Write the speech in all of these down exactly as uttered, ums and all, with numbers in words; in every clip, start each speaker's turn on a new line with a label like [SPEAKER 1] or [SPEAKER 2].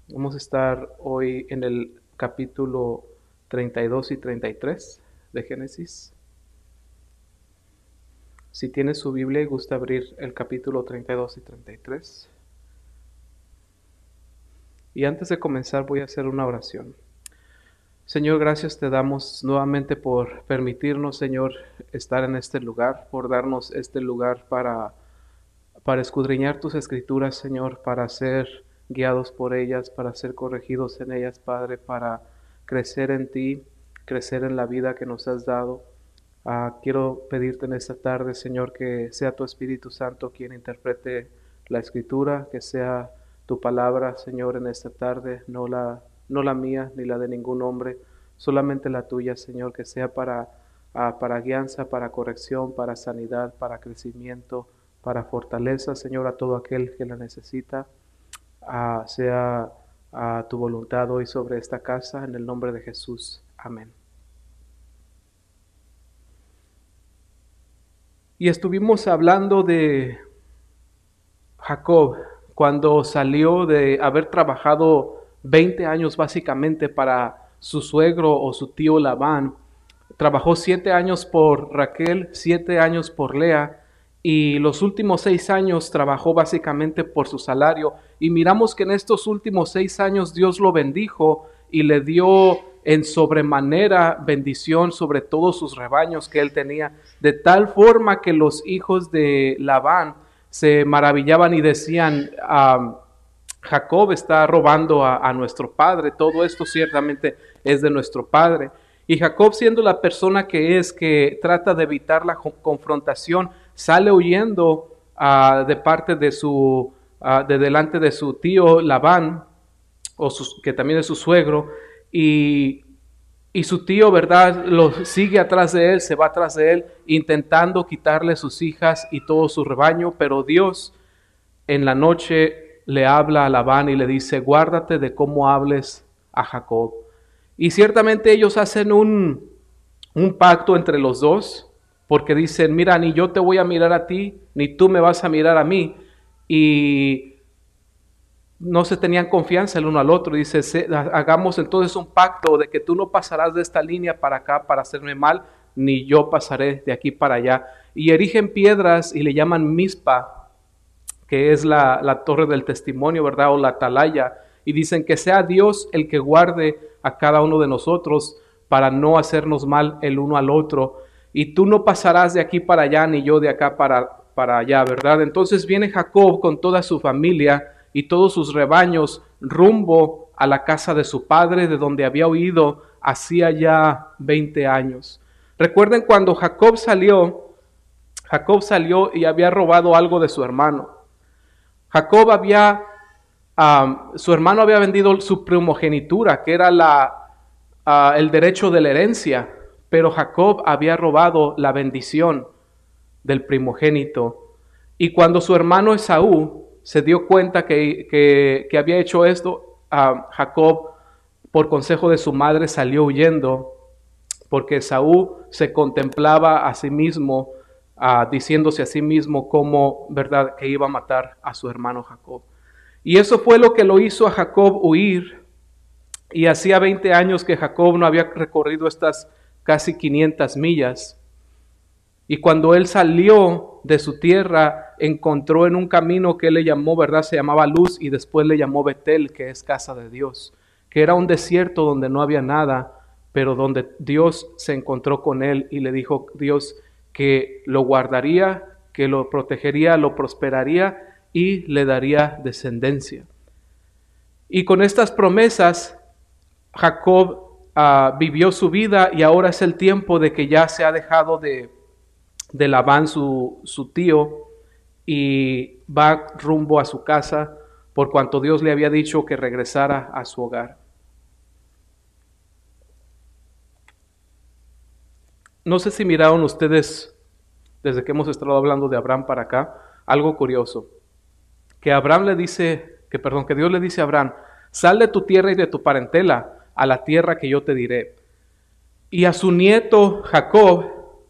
[SPEAKER 1] Vamos a estar hoy en el capítulo treinta y dos y treinta y tres de Génesis. Si tienes su Biblia y gusta abrir el capítulo treinta y dos y treinta y tres. Y antes de comenzar voy a hacer una oración. Señor, gracias te damos nuevamente por permitirnos, Señor, estar en este lugar, por darnos este lugar para, para escudriñar tus escrituras, Señor, para ser guiados por ellas, para ser corregidos en ellas, Padre, para crecer en ti, crecer en la vida que nos has dado. Ah, quiero pedirte en esta tarde, Señor, que sea tu Espíritu Santo quien interprete la Escritura, que sea tu palabra, Señor, en esta tarde, no la, no la mía ni la de ningún hombre, solamente la tuya, Señor, que sea para, ah, para guianza, para corrección, para sanidad, para crecimiento, para fortaleza, Señor, a todo aquel que la necesita. Ah, sea ah, tu voluntad hoy sobre esta casa, en el nombre de Jesús. Amén. Y estuvimos hablando de Jacob cuando salió de haber trabajado veinte años básicamente para su suegro o su tío Labán. Trabajó siete años por Raquel, siete años por Lea, y los últimos seis años trabajó básicamente por su salario. Y miramos que en estos últimos seis años Dios lo bendijo y le dio en sobremanera bendición sobre todos sus rebaños que él tenía, de tal forma que los hijos de Labán se maravillaban y decían, um, Jacob está robando a, a nuestro padre, todo esto ciertamente es de nuestro padre. Y Jacob, siendo la persona que es, que trata de evitar la confrontación, sale huyendo uh, de parte de su, uh, de delante de su tío Labán, o sus, que también es su suegro, y, y su tío, ¿verdad?, lo sigue atrás de él, se va atrás de él, intentando quitarle sus hijas y todo su rebaño, pero Dios en la noche le habla a Labán y le dice, guárdate de cómo hables a Jacob. Y ciertamente ellos hacen un, un pacto entre los dos, porque dicen, mira, ni yo te voy a mirar a ti, ni tú me vas a mirar a mí. Y no se tenían confianza el uno al otro. Dice, hagamos entonces un pacto de que tú no pasarás de esta línea para acá para hacerme mal, ni yo pasaré de aquí para allá. Y erigen piedras y le llaman Mizpa, que es la, la torre del testimonio, ¿verdad? O la atalaya. Y dicen que sea Dios el que guarde a cada uno de nosotros para no hacernos mal el uno al otro. Y tú no pasarás de aquí para allá, ni yo de acá para, para allá, ¿verdad? Entonces viene Jacob con toda su familia y todos sus rebaños rumbo a la casa de su padre, de donde había huido hacía ya veinte años. Recuerden cuando Jacob salió, Jacob salió y había robado algo de su hermano. Jacob había, um, su hermano había vendido su primogenitura, que era la, uh, el derecho de la herencia, pero Jacob había robado la bendición del primogénito. Y cuando su hermano Esaú se dio cuenta que, que, que había hecho esto, uh, Jacob, por consejo de su madre, salió huyendo, porque Esaú se contemplaba a sí mismo, Uh, diciéndose a sí mismo como, verdad, que iba a matar a su hermano Jacob. Y eso fue lo que lo hizo a Jacob huir. Y hacía veinte años que Jacob no había recorrido estas casi quinientas millas. Y cuando él salió de su tierra, encontró en un camino que él le llamó, verdad, se llamaba Luz, y después le llamó Betel, que es casa de Dios, que era un desierto donde no había nada, pero donde Dios se encontró con él y le dijo, Dios, que lo guardaría, que lo protegería, lo prosperaría y le daría descendencia. Y con estas promesas, Jacob uh, vivió su vida y ahora es el tiempo de que ya se ha dejado de, de Labán, su, su tío, y va rumbo a su casa por cuanto Dios le había dicho que regresara a su hogar. No sé si miraron ustedes, desde que hemos estado hablando de Abraham para acá, algo curioso. Que Abraham le dice, que perdón, que Dios le dice a Abraham, sal de tu tierra y de tu parentela a la tierra que yo te diré. Y a su nieto Jacob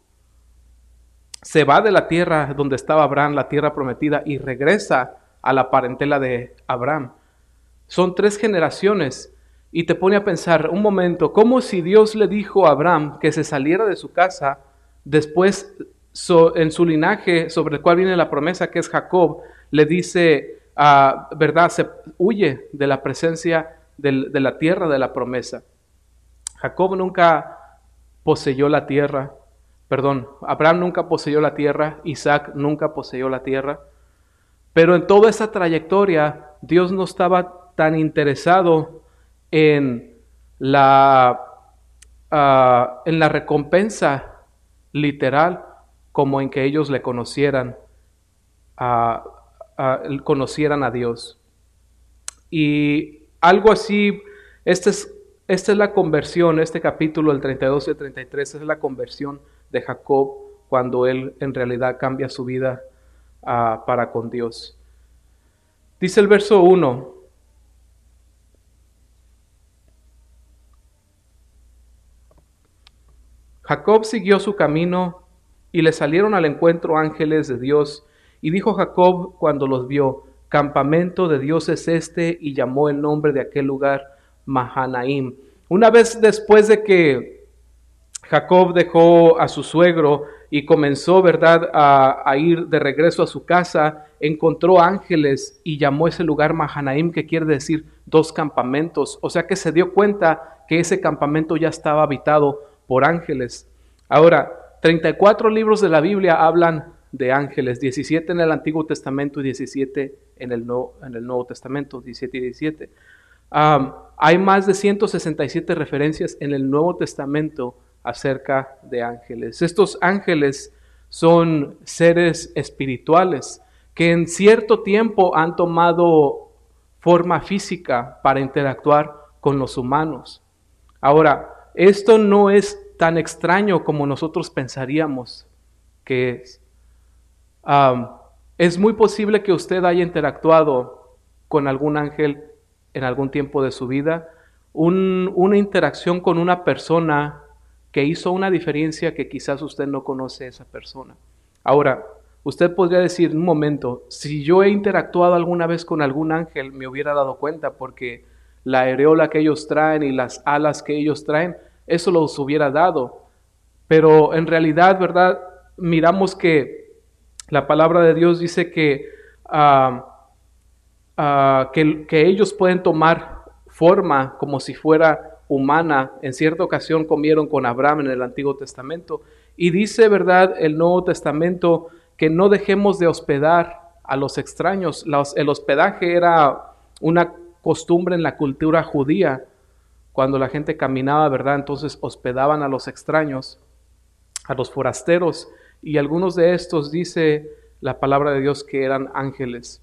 [SPEAKER 1] se va de la tierra donde estaba Abraham, la tierra prometida, y regresa a la parentela de Abraham. Son tres generaciones. Y te pone a pensar un momento, como si Dios le dijo a Abraham que se saliera de su casa, después so, en su linaje sobre el cual viene la promesa, que es Jacob, le dice, uh, ¿verdad? Se huye de la presencia de, de la tierra de la promesa. Jacob nunca poseyó la tierra, perdón, Abraham nunca poseyó la tierra, Isaac nunca poseyó la tierra, pero en toda esa trayectoria Dios no estaba tan interesado en la, uh, en la recompensa literal como en que ellos le conocieran, uh, uh, conocieran a Dios. Y algo así, este es, esta es la conversión, este capítulo, el treinta y dos y el treinta y tres, es la conversión de Jacob cuando él en realidad cambia su vida uh, para con Dios. Dice el verso uno, Jacob siguió su camino y le salieron al encuentro ángeles de Dios, y dijo Jacob cuando los vio, campamento de Dios es este, y llamó el nombre de aquel lugar Mahanaim. Una vez después de que Jacob dejó a su suegro y comenzó, ¿verdad?, a, a ir de regreso a su casa, encontró ángeles y llamó ese lugar Mahanaim, que quiere decir dos campamentos. O sea que se dio cuenta que ese campamento ya estaba habitado por ángeles. Ahora, treinta y cuatro libros de la Biblia hablan de ángeles, diecisiete en el Antiguo Testamento y diecisiete en el Nuevo, en el Nuevo Testamento, diecisiete y diecisiete. Um, hay más de ciento sesenta y siete referencias en el Nuevo Testamento acerca de ángeles. Estos ángeles son seres espirituales que en cierto tiempo han tomado forma física para interactuar con los humanos. Ahora, esto no es tan extraño como nosotros pensaríamos que es. Um, es muy posible que usted haya interactuado con algún ángel en algún tiempo de su vida, un, una interacción con una persona que hizo una diferencia que quizás usted no conoce a esa persona. Ahora, usted podría decir, un momento, si yo he interactuado alguna vez con algún ángel, me hubiera dado cuenta porque la areola que ellos traen y las alas que ellos traen, eso los hubiera dado. Pero en realidad, ¿verdad? Miramos que la palabra de Dios dice que, uh, uh, que, que ellos pueden tomar forma como si fuera humana. En cierta ocasión comieron con Abraham en el Antiguo Testamento. Y dice, ¿verdad?, el Nuevo Testamento que no dejemos de hospedar a los extraños. Los, el hospedaje era una costumbre en la cultura judía. Cuando la gente caminaba, ¿verdad?, entonces hospedaban a los extraños, a los forasteros, y algunos de estos, dice la palabra de Dios, que eran ángeles.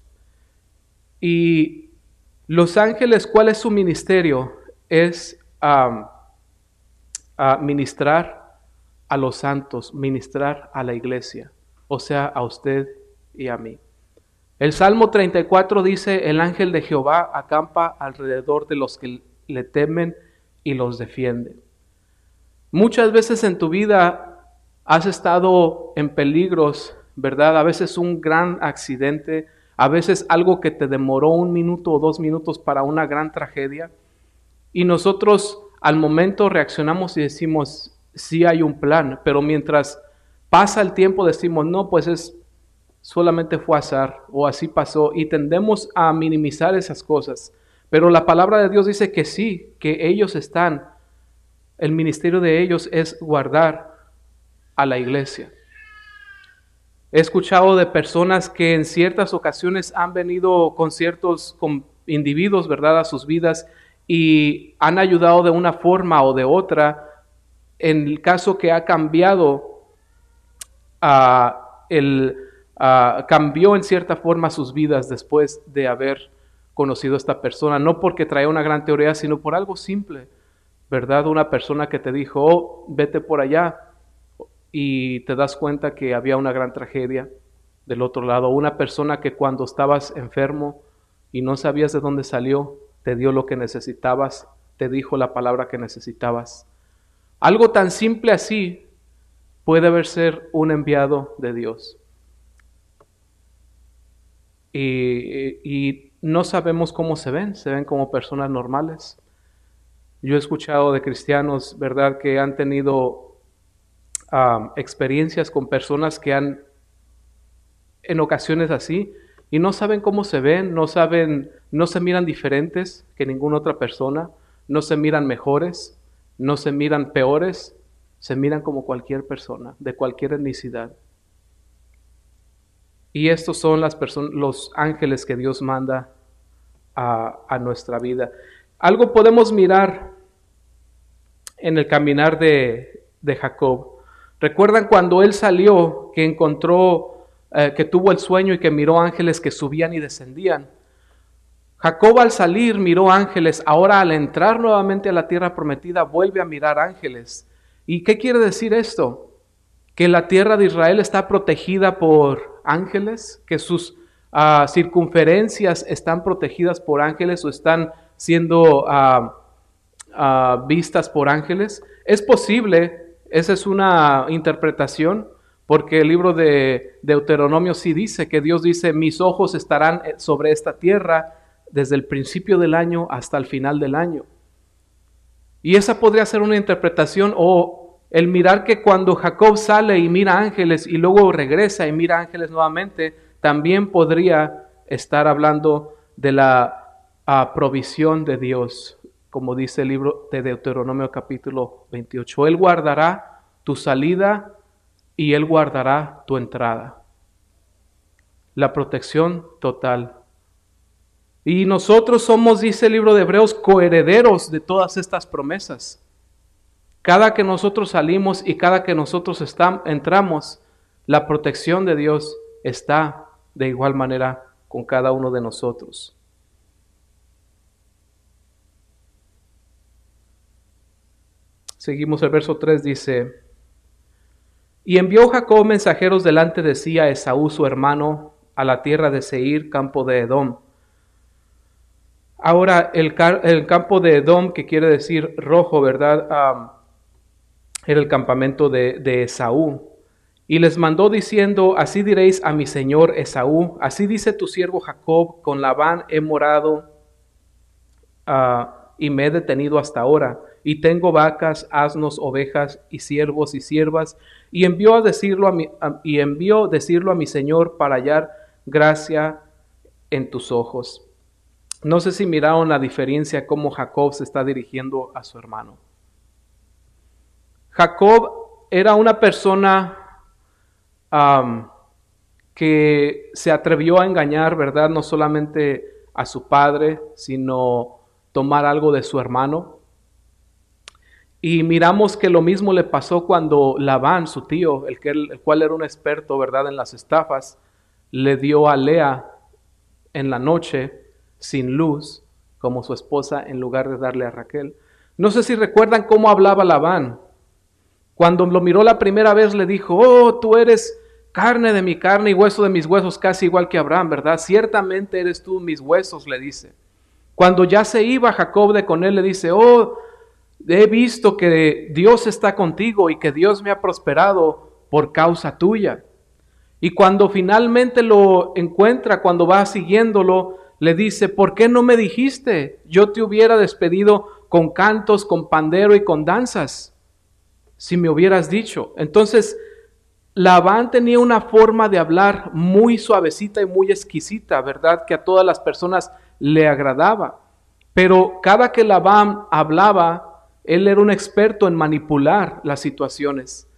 [SPEAKER 1] Y los ángeles, ¿cuál es su ministerio? Es um, uh, ministrar a los santos, ministrar a la iglesia, o sea, a usted y a mí. El Salmo treinta y cuatro dice, el ángel de Jehová acampa alrededor de los que le temen y los defiende. Muchas veces en tu vida has estado en peligros, ¿verdad? A veces un gran accidente, a veces algo que te demoró un minuto o dos minutos para una gran tragedia. Y nosotros al momento reaccionamos y decimos, sí hay un plan, pero mientras pasa el tiempo decimos, no, pues es solamente fue azar o así pasó, y tendemos a minimizar esas cosas. Pero la palabra de Dios dice que sí, que ellos están, el ministerio de ellos es guardar a la iglesia. He escuchado de personas que en ciertas ocasiones han venido con ciertos con individuos, ¿verdad?, a sus vidas y han ayudado de una forma o de otra. En el caso que ha cambiado, uh, el, uh, cambió en cierta forma sus vidas después de haber conocido a esta persona, no porque traía una gran teoría, sino por algo simple, ¿verdad? Una persona que te dijo, oh, vete por allá, y te das cuenta que había una gran tragedia del otro lado. Una persona que cuando estabas enfermo y no sabías de dónde salió, te dio lo que necesitabas, te dijo la palabra que necesitabas. Algo tan simple así puede haber ser un enviado de Dios. Y, y no sabemos cómo se ven, se ven como personas normales. Yo he escuchado de cristianos, ¿verdad?, que han tenido um, experiencias con personas que han, en ocasiones así, y no saben cómo se ven, no saben, no se miran diferentes que ninguna otra persona, no se miran mejores, no se miran peores, se miran como cualquier persona, de cualquier etnicidad. Y estos son las personas, los ángeles que Dios manda a, a nuestra vida. Algo podemos mirar en el caminar de, de Jacob. ¿Recuerdan cuando él salió, que encontró, eh, que tuvo el sueño y que miró ángeles que subían y descendían? Jacob al salir miró ángeles, ahora al entrar nuevamente a la tierra prometida vuelve a mirar ángeles. ¿Y qué quiere decir esto? Que la tierra de Israel está protegida por ángeles, que sus uh, circunferencias están protegidas por ángeles o están siendo uh, uh, vistas por ángeles. Es posible, esa es una interpretación, porque el libro de Deuteronomio sí dice que Dios dice, mis ojos estarán sobre esta tierra desde el principio del año hasta el final del año. Y esa podría ser una interpretación, o el mirar que cuando Jacob sale y mira ángeles y luego regresa y mira ángeles nuevamente, también podría estar hablando de la uh, provisión de Dios, como dice el libro de Deuteronomio capítulo veintiocho. Él guardará tu salida y Él guardará tu entrada. La protección total. Y nosotros somos, dice el libro de Hebreos, coherederos de todas estas promesas. Cada que nosotros salimos y cada que nosotros estamos, entramos, la protección de Dios está de igual manera con cada uno de nosotros. Seguimos el verso tres, dice, y envió Jacob mensajeros delante de sí a Esaú su hermano a la tierra de Seir, campo de Edom. Ahora el, el campo de Edom, que quiere decir rojo, ¿verdad? Um, era el campamento de, de Esaú. Y les mandó diciendo, así diréis a mi señor Esaú, así dice tu siervo Jacob, con Labán he morado uh, y me he detenido hasta ahora, y tengo vacas, asnos, ovejas, y siervos y siervas, y envió a decirlo a mi, a, y envió decirlo a mi señor para hallar gracia en tus ojos. No sé si miraron la diferencia cómo Jacob se está dirigiendo a su hermano. Jacob era una persona um, que se atrevió a engañar, ¿verdad? No solamente a su padre, sino tomar algo de su hermano. Y miramos que lo mismo le pasó cuando Labán, su tío, el, que, el cual era un experto, ¿verdad?, en las estafas, le dio a Lea en la noche, sin luz, como su esposa, en lugar de darle a Raquel. No sé si recuerdan cómo hablaba Labán. Cuando lo miró la primera vez le dijo, oh, tú eres carne de mi carne y hueso de mis huesos, casi igual que Abraham, ¿verdad? Ciertamente eres tú mis huesos, le dice. Cuando ya se iba Jacob de con él, le dice, oh, he visto que Dios está contigo y que Dios me ha prosperado por causa tuya. Y cuando finalmente lo encuentra, cuando va siguiéndolo, le dice, ¿por qué no me dijiste? Yo te hubiera despedido con cantos, con pandero y con danzas, si me hubieras dicho. Entonces, Labán tenía una forma de hablar muy suavecita y muy exquisita, ¿verdad? Que a todas las personas le agradaba. Pero cada que Labán hablaba, él era un experto en manipular las situaciones.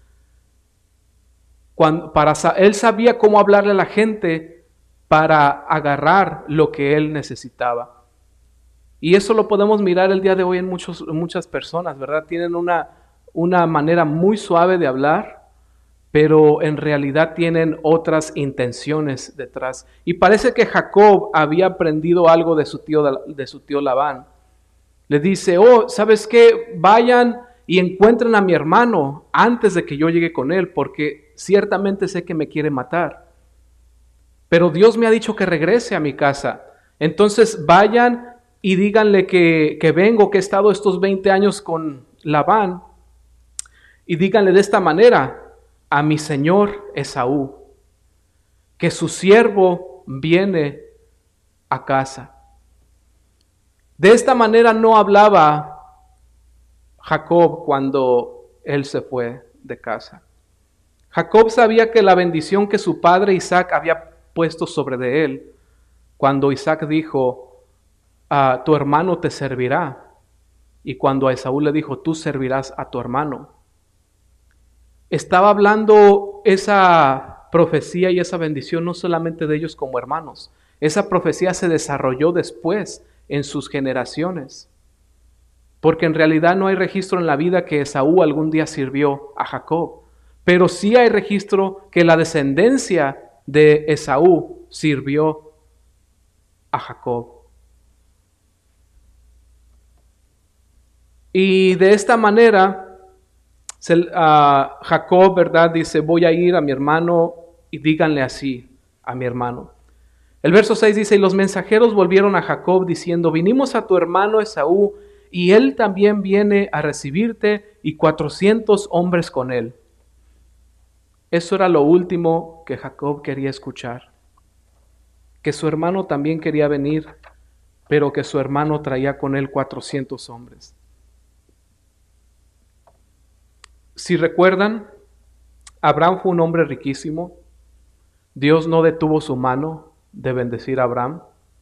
[SPEAKER 1] Cuando, para, él sabía cómo hablarle a la gente para agarrar lo que él necesitaba. Y eso lo podemos mirar el día de hoy en muchos, muchas personas, ¿verdad? Tienen una, una manera muy suave de hablar, pero en realidad tienen otras intenciones detrás. Y parece que Jacob había aprendido algo de su tío, de su tío Labán. Le dice, oh, ¿sabes qué? Vayan y encuentren a mi hermano antes de que yo llegue con él, porque ciertamente sé que me quiere matar. Pero Dios me ha dicho que regrese a mi casa. Entonces vayan y díganle que, que vengo, que he estado estos veinte años con Labán. Y díganle de esta manera, a mi señor Esaú, que su siervo viene a casa. De esta manera no hablaba Jacob cuando él se fue de casa. Jacob sabía que la bendición que su padre Isaac había puesto sobre de él, cuando Isaac dijo, ah, tu hermano te servirá, y cuando a Esaú le dijo, tú servirás a tu hermano, estaba hablando esa profecía y esa bendición no solamente de ellos como hermanos. Esa profecía se desarrolló después en sus generaciones, porque en realidad no hay registro en la vida que Esaú algún día sirvió a Jacob, pero sí hay registro que la descendencia de Esaú sirvió a Jacob. Y de esta manera, se, uh, Jacob, ¿verdad? Dice, voy a ir a mi hermano y díganle así a mi hermano. El verso seis dice, y los mensajeros volvieron a Jacob diciendo, vinimos a tu hermano Esaú y él también viene a recibirte y cuatrocientos hombres con él. Eso era lo último que Jacob quería escuchar. Que su hermano también quería venir, pero que su hermano traía con él cuatrocientos hombres. Si recuerdan, Abraham fue un hombre riquísimo. Dios no detuvo su mano de bendecir a Abraham.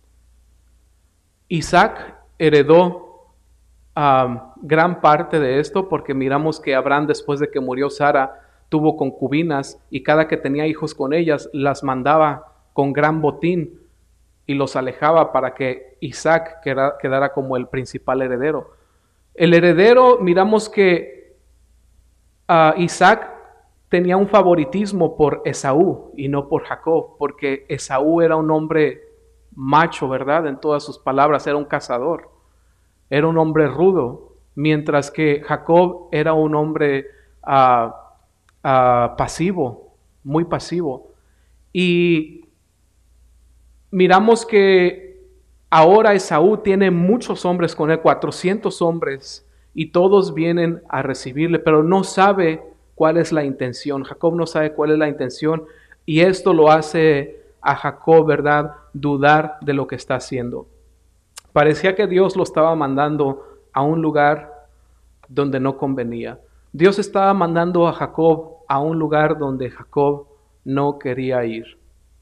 [SPEAKER 1] Isaac heredó um, gran parte de esto porque miramos que Abraham, después de que murió Sara, tuvo concubinas y cada que tenía hijos con ellas las mandaba con gran botín y los alejaba para que Isaac quedara como el principal heredero. El heredero, miramos que uh, Isaac tenía un favoritismo por Esaú y no por Jacob, porque Esaú era un hombre macho, ¿verdad? En todas sus palabras, era un cazador, era un hombre rudo, mientras que Jacob era un hombre uh, uh, pasivo, muy pasivo. Y miramos que ahora Esaú tiene muchos hombres con él, cuatrocientos hombres, y todos vienen a recibirle, pero no sabe cuál es la intención. Jacob no sabe cuál es la intención, y esto lo hace a Jacob, ¿verdad?, dudar de lo que está haciendo. Parecía que Dios lo estaba mandando a un lugar donde no convenía. Dios estaba mandando a Jacob a un lugar donde Jacob no quería ir.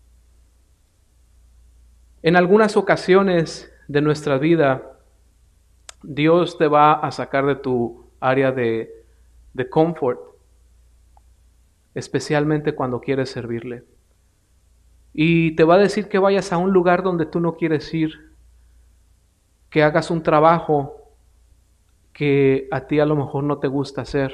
[SPEAKER 1] En algunas ocasiones de nuestra vida, Dios te va a sacar de tu área de, de confort, especialmente cuando quieres servirle. Y te va a decir que vayas a un lugar donde tú no quieres ir, que hagas un trabajo que a ti a lo mejor no te gusta hacer,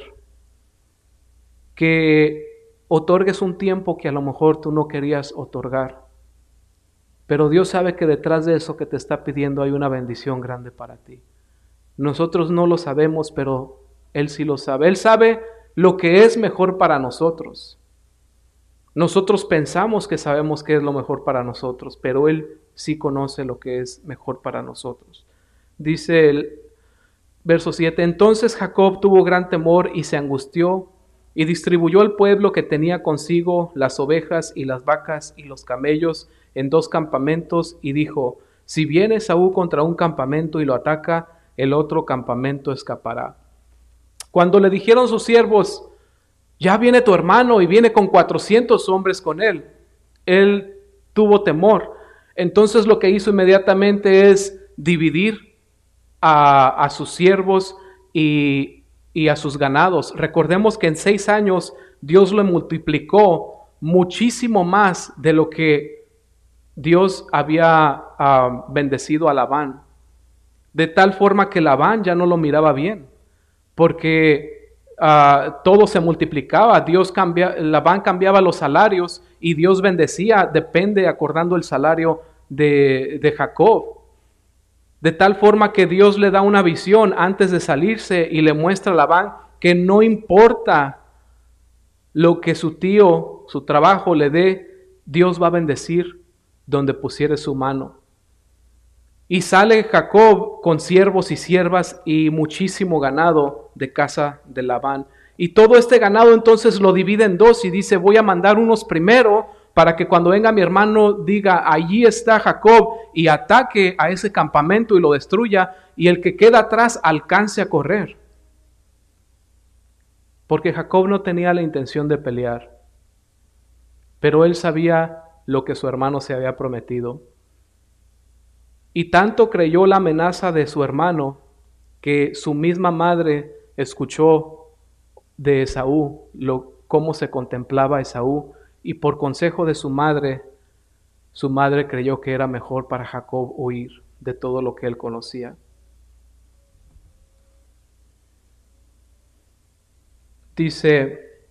[SPEAKER 1] que otorgues un tiempo que a lo mejor tú no querías otorgar. Pero Dios sabe que detrás de eso que te está pidiendo hay una bendición grande para ti. Nosotros no lo sabemos, pero Él sí lo sabe. Él sabe lo que es mejor para nosotros. Nosotros pensamos que sabemos qué es lo mejor para nosotros, pero Él sí conoce lo que es mejor para nosotros. Dice el verso siete, entonces Jacob tuvo gran temor y se angustió y distribuyó al pueblo que tenía consigo las ovejas y las vacas y los camellos en dos campamentos y dijo, si viene Esaú contra un campamento y lo ataca, el otro campamento escapará. Cuando le dijeron sus siervos, ya viene tu hermano y viene con cuatrocientos hombres con él, él tuvo temor. Entonces lo que hizo inmediatamente es dividir a, a sus siervos y, y a sus ganados. Recordemos que en seis años Dios lo multiplicó muchísimo más de lo que Dios había uh, bendecido a Labán. De tal forma que Labán ya no lo miraba bien, porque uh, todo se multiplicaba. Dios cambia, Labán cambiaba los salarios y Dios bendecía, depende acordando el salario de, de Jacob. De tal forma que Dios le da una visión antes de salirse y le muestra a Labán que no importa lo que su tío, su trabajo le dé, Dios va a bendecir donde pusiere su mano. Y sale Jacob con siervos y siervas y muchísimo ganado de casa de Labán. Y todo este ganado entonces lo divide en dos y dice, voy a mandar unos primero para que cuando venga mi hermano diga, allí está Jacob, y ataque a ese campamento y lo destruya, y el que queda atrás alcance a correr. Porque Jacob no tenía la intención de pelear, pero él sabía lo que su hermano se había prometido. Y tanto creyó la amenaza de su hermano que su misma madre escuchó de Esaú, lo, cómo se contemplaba Esaú, y por consejo de su madre, su madre creyó que era mejor para Jacob huir de todo lo que él conocía. Dice,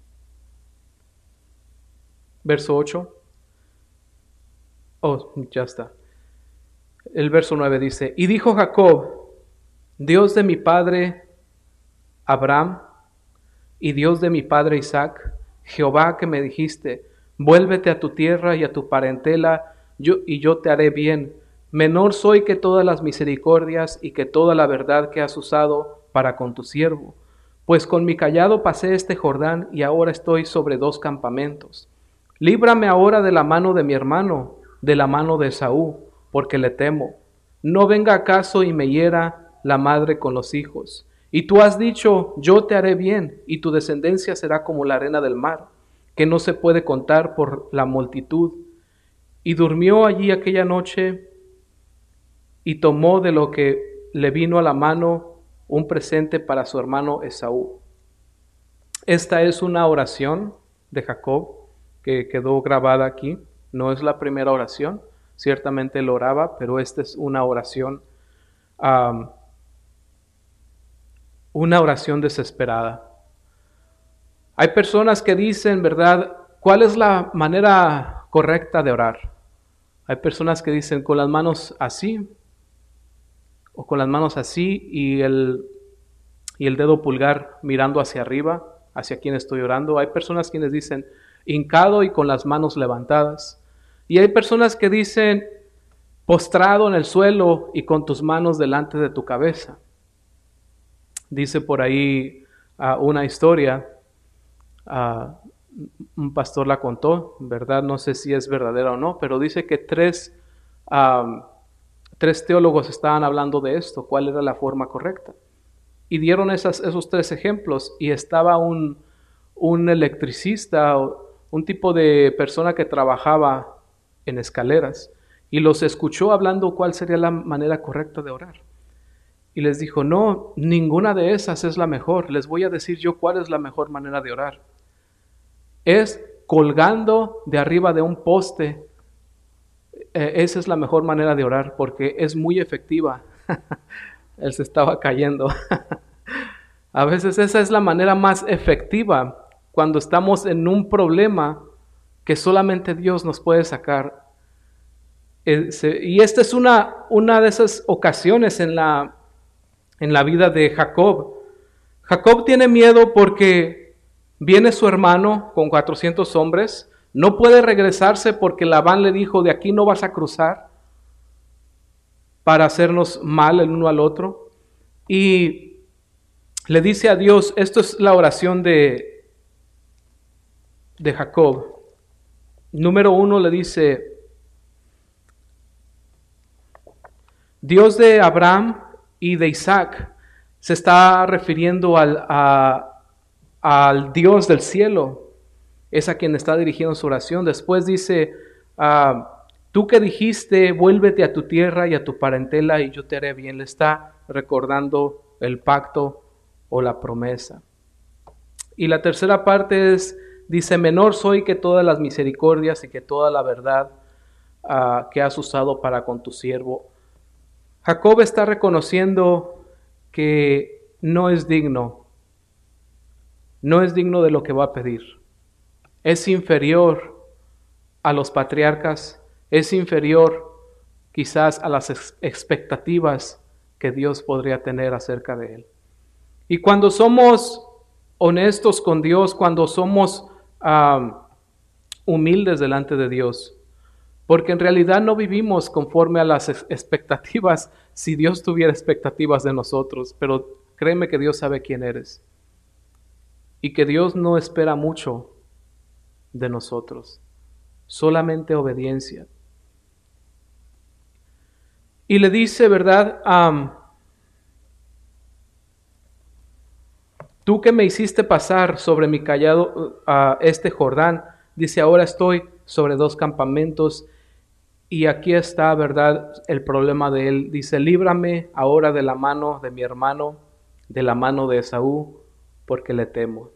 [SPEAKER 1] verso ocho, oh, ya está. El verso nueve dice, y dijo Jacob, Dios de mi padre Abraham y Dios de mi padre Isaac, Jehová que me dijiste, vuélvete a tu tierra y a tu parentela, yo, y yo te haré bien. Menor soy que todas las misericordias y que toda la verdad que has usado para con tu siervo. Pues con mi cayado pasé este Jordán y ahora estoy sobre dos campamentos. Líbrame ahora de la mano de mi hermano, de la mano de Esaú, porque le temo. No venga acaso y me hiera la madre con los hijos. Y tú has dicho, yo te haré bien, y tu descendencia será como la arena del mar, que no se puede contar por la multitud. Y durmió allí aquella noche, y tomó de lo que le vino a la mano un presente para su hermano Esaú. Esta es una oración de Jacob que quedó grabada aquí. No es la primera oración, ciertamente él oraba, pero esta es una oración um, una oración desesperada. Hay personas que dicen, ¿verdad?, ¿cuál es la manera correcta de orar? Hay personas que dicen con las manos así, o con las manos así y el, y el dedo pulgar mirando hacia arriba, hacia quien estoy orando. Hay personas quienes dicen hincado y con las manos levantadas. Y hay personas que dicen postrado en el suelo y con tus manos delante de tu cabeza. Dice por ahí uh, una historia, uh, un pastor la contó, ¿verdad? No sé si es verdadera o no, pero dice que tres, um, tres teólogos estaban hablando de esto, cuál era la forma correcta. Y dieron esas, esos tres ejemplos y estaba un, un electricista, un tipo de persona que trabajaba en escaleras y los escuchó hablando cuál sería la manera correcta de orar. Y les dijo, no, ninguna de esas es la mejor. Les voy a decir yo cuál es la mejor manera de orar. Es colgando de arriba de un poste. Eh, esa es la mejor manera de orar porque es muy efectiva. Él se estaba cayendo. A veces esa es la manera más efectiva cuando estamos en un problema que solamente Dios nos puede sacar. Eh, se, y esta es una, una de esas ocasiones en la en la vida de Jacob. Jacob tiene miedo porque viene su hermano con cuatrocientos hombres, no puede regresarse porque Labán le dijo, de aquí no vas a cruzar para hacernos mal el uno al otro. Y le dice a Dios, esto es la oración de, de Jacob. Número uno le dice, Dios de Abraham y de Isaac, se está refiriendo al, a, al Dios del cielo, es a quien está dirigiendo su oración. Después dice, uh, tú que dijiste, vuélvete a tu tierra y a tu parentela y yo te haré bien. Le está recordando el pacto o la promesa. Y la tercera parte es, dice, menor soy que todas las misericordias y que toda la verdad uh, que has usado para con tu siervo. Jacob está reconociendo que no es digno, no es digno de lo que va a pedir. Es inferior a los patriarcas, es inferior quizás a las ex- expectativas que Dios podría tener acerca de él. Y cuando somos honestos con Dios, cuando somos um, humildes delante de Dios, porque en realidad no vivimos conforme a las expectativas, si Dios tuviera expectativas de nosotros, pero créeme que Dios sabe quién eres y que Dios no espera mucho de nosotros. solamente obediencia. Y le dice, ¿verdad? Um, Tú que me hiciste pasar sobre mi callado a uh, este Jordán, dice, ahora estoy sobre dos campamentos. Y aquí está, ¿verdad?, el problema de él. Dice, líbrame ahora de la mano de mi hermano, de la mano de Esaú, porque le temo.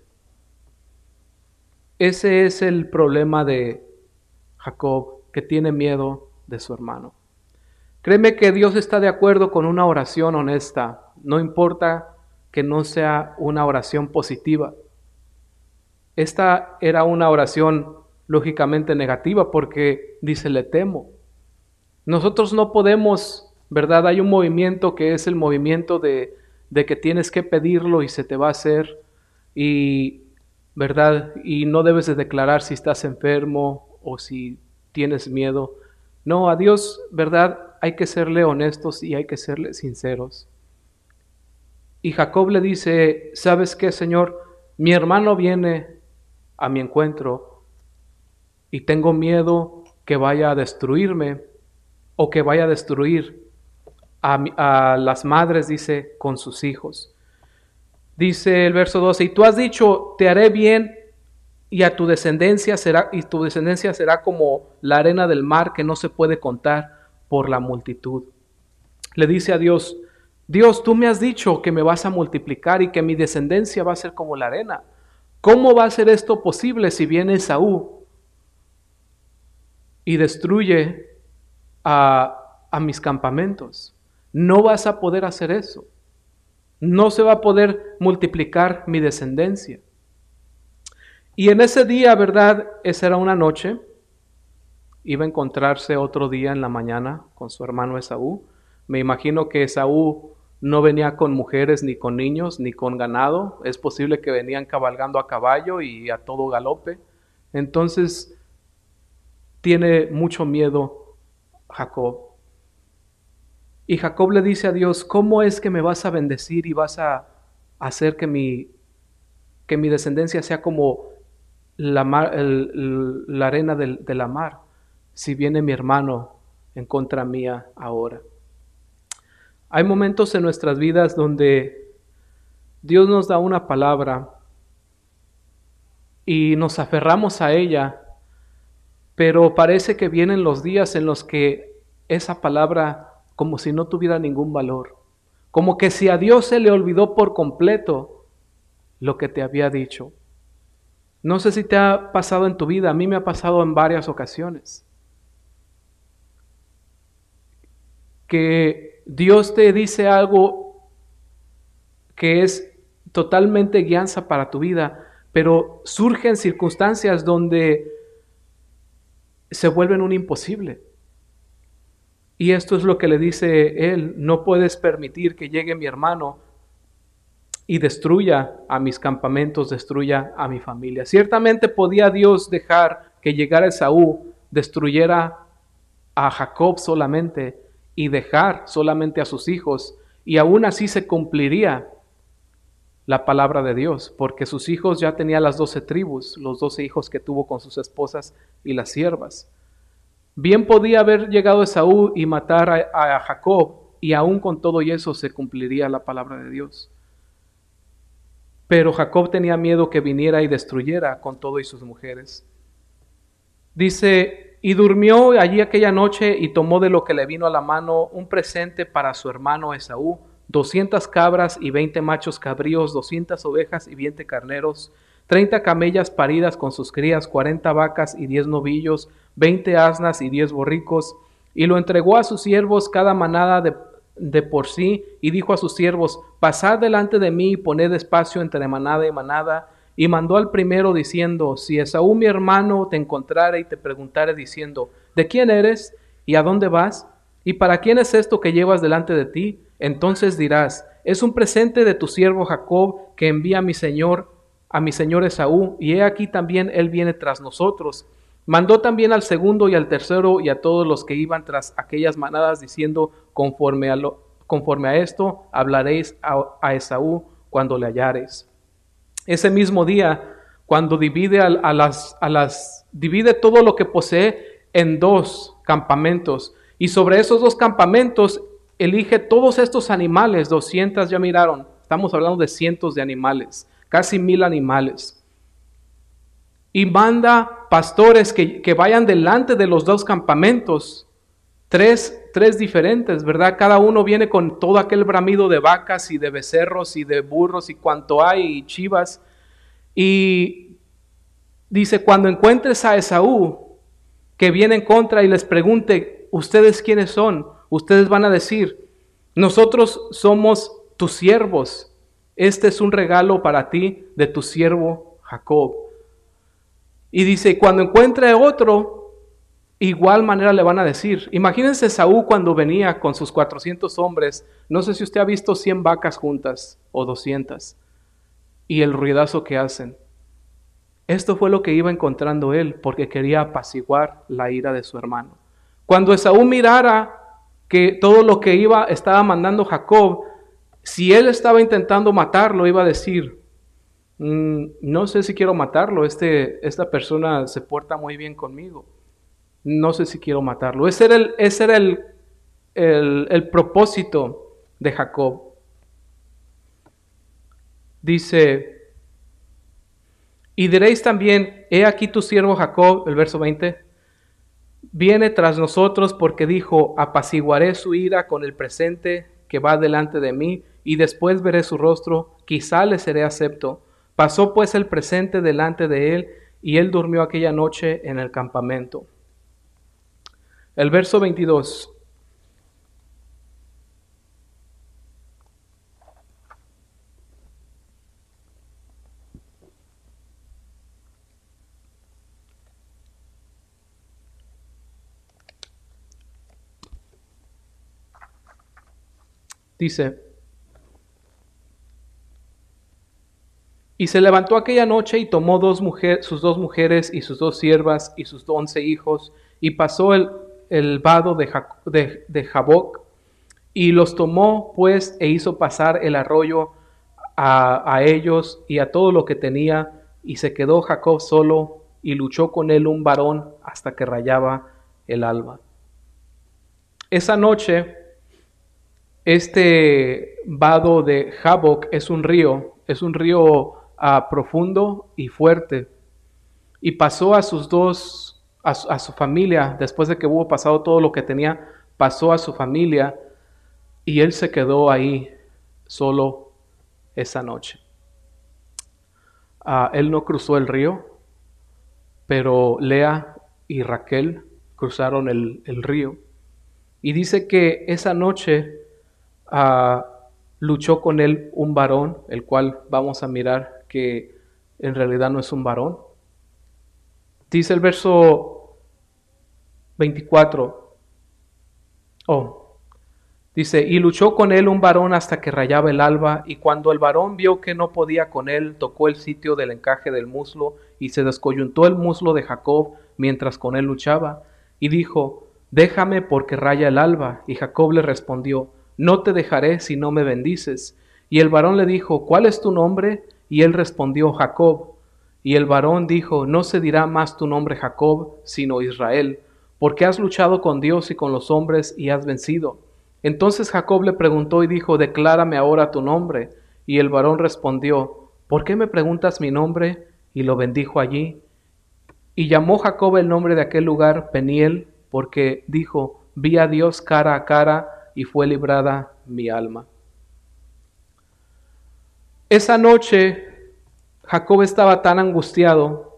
[SPEAKER 1] Ese es el problema de Jacob, que tiene miedo de su hermano. Créeme que Dios está de acuerdo con una oración honesta. No importa que no sea una oración positiva. Esta era una oración lógicamente negativa porque dice, le temo. Nosotros no podemos, ¿verdad? Hay un movimiento que es el movimiento de, de que tienes que pedirlo y se te va a hacer, y, ¿verdad? Y no debes de declarar si estás enfermo o si tienes miedo. No, a Dios, ¿verdad? Hay que serle honestos y hay que serle sinceros. Y Jacob le dice, ¿sabes qué, Señor? Mi hermano viene a mi encuentro y tengo miedo que vaya a destruirme o que vaya a destruir a, a las madres, dice, con sus hijos. Dice el verso doce, y tú has dicho, te haré bien y a tu descendencia será, y tu descendencia será como la arena del mar que no se puede contar por la multitud. Le dice a Dios, Dios, tú me has dicho que me vas a multiplicar y que mi descendencia va a ser como la arena. ¿Cómo va a ser esto posible si viene Esaú y destruye a, a mis campamentos? No vas a poder hacer eso. No se va a poder multiplicar mi descendencia. Y en ese día, ¿verdad? Esa era una noche. Iba a encontrarse otro día en la mañana con su hermano Esaú. Me imagino que Esaú no venía con mujeres, ni con niños, ni con ganado. Es posible que venían cabalgando a caballo y a todo galope. Entonces, tiene mucho miedo Jacob. Y Jacob le dice a Dios, ¿cómo es que me vas a bendecir y vas a hacer que mi, que mi descendencia sea como la, mar, el, la arena de, de la mar, si viene mi hermano en contra mía ahora? Hay momentos en nuestras vidas donde Dios nos da una palabra y nos aferramos a ella, pero parece que vienen los días en los que esa palabra como si no tuviera ningún valor, como que si a Dios se le olvidó por completo lo que te había dicho. No sé si te ha pasado en tu vida, a mí me ha pasado en varias ocasiones, que Dios te dice algo que es totalmente guianza para tu vida, pero surgen circunstancias donde se vuelven un imposible. Y esto es lo que le dice él, no puedes permitir que llegue mi hermano y destruya a mis campamentos, destruya a mi familia. Ciertamente podía Dios dejar que llegara Esaú, destruyera a Jacob solamente y dejar solamente a sus hijos, y aún así se cumpliría la palabra de Dios, porque sus hijos ya tenían las doce tribus, los doce hijos que tuvo con sus esposas y las siervas. Bien podía haber llegado Esaú y matar a, a Jacob, y aún con todo y eso se cumpliría la palabra de Dios. Pero Jacob tenía miedo que viniera y destruyera con todo y sus mujeres. Dice, y durmió allí aquella noche y tomó de lo que le vino a la mano un presente para su hermano Esaú, doscientas cabras y veinte machos cabríos, doscientas ovejas y veinte carneros, treinta camellas paridas con sus crías, cuarenta vacas y diez novillos, veinte asnas y diez borricos, y lo entregó a sus siervos cada manada de, de por sí, y dijo a sus siervos, pasad delante de mí y poned espacio entre manada y manada, y mandó al primero diciendo, si Esaú mi hermano te encontrare y te preguntare diciendo, ¿de quién eres? ¿Y a dónde vas? ¿Y para quién es esto que llevas delante de ti? Entonces dirás, es un presente de tu siervo Jacob que envía a mi señor, a mi señor Esaú, y he aquí también él viene tras nosotros. Mandó también al segundo y al tercero y a todos los que iban tras aquellas manadas diciendo, conforme a, lo, conforme a esto hablaréis a, a Esaú cuando le hallareis. Ese mismo día, cuando divide a, a las, a las, divide todo lo que posee en dos campamentos. Y sobre esos dos campamentos elige todos estos animales, doscientos, ya miraron, estamos hablando de cientos de animales, casi mil animales. Y manda pastores que, que vayan delante de los dos campamentos, tres, tres diferentes, ¿verdad? Cada uno viene con todo aquel bramido de vacas y de becerros y de burros y cuanto hay, y chivas. Y dice, cuando encuentres a Esaú, que viene en contra y les pregunte, ¿ustedes quiénes son? Ustedes van a decir, nosotros somos tus siervos. Este es un regalo para ti de tu siervo Jacob. Y dice, cuando encuentre a otro, igual manera le van a decir. Imagínense Esaú cuando venía con sus cuatrocientos hombres. No sé si usted ha visto cien vacas juntas o doscientas. Y el ruidazo que hacen. Esto fue lo que iba encontrando él, porque quería apaciguar la ira de su hermano. Cuando Esaú mirara que todo lo que iba estaba mandando Jacob, si él estaba intentando matarlo, iba a decir, mm, no sé si quiero matarlo, este, esta persona se porta muy bien conmigo. No sé si quiero matarlo. Ese era el, ese era el, el, el propósito de Jacob. Dice, y diréis también, he aquí tu siervo Jacob, el verso veinte, viene tras nosotros porque dijo, apaciguaré su ira con el presente que va delante de mí, y después veré su rostro, quizá le seré acepto. Pasó pues el presente delante de él, y él durmió aquella noche en el campamento. El verso veintidós. Dice, y se levantó aquella noche y tomó dos mujer, sus dos mujeres y sus dos siervas y sus once hijos, y pasó el, el vado de, Jac, de, de Jaboc, y los tomó pues e hizo pasar el arroyo a, a ellos y a todo lo que tenía, y se quedó Jacob solo, y luchó con él un varón hasta que rayaba el alba. Esa noche, este vado de Jaboc es un río, es un río uh, profundo y fuerte. Y pasó a sus dos, a su, a su familia, después de que hubo pasado todo lo que tenía, pasó a su familia y él se quedó ahí solo esa noche. Uh, él no cruzó el río, pero Lea y Raquel cruzaron el, el río. Y dice que esa noche Uh, luchó con él un varón, el cual vamos a mirar que en realidad no es un varón. Dice el verso veinticuatro. Oh, dice, y luchó con él un varón hasta que rayaba el alba, y cuando el varón vio que no podía con él, tocó el sitio del encaje del muslo, y se descoyuntó el muslo de Jacob mientras con él luchaba, y dijo, déjame porque raya el alba. Y Jacob le respondió, no te dejaré si no me bendices. Y el varón le dijo, ¿cuál es tu nombre? Y él respondió, Jacob. Y el varón dijo, no se dirá más tu nombre Jacob, sino Israel, porque has luchado con Dios y con los hombres y has vencido. Entonces Jacob le preguntó y dijo, declárame ahora tu nombre. Y el varón respondió, ¿por qué me preguntas mi nombre? Y lo bendijo allí. Y llamó Jacob el nombre de aquel lugar Peniel, porque dijo, vi a Dios cara a cara, y fue librada mi alma. Esa noche Jacob estaba tan angustiado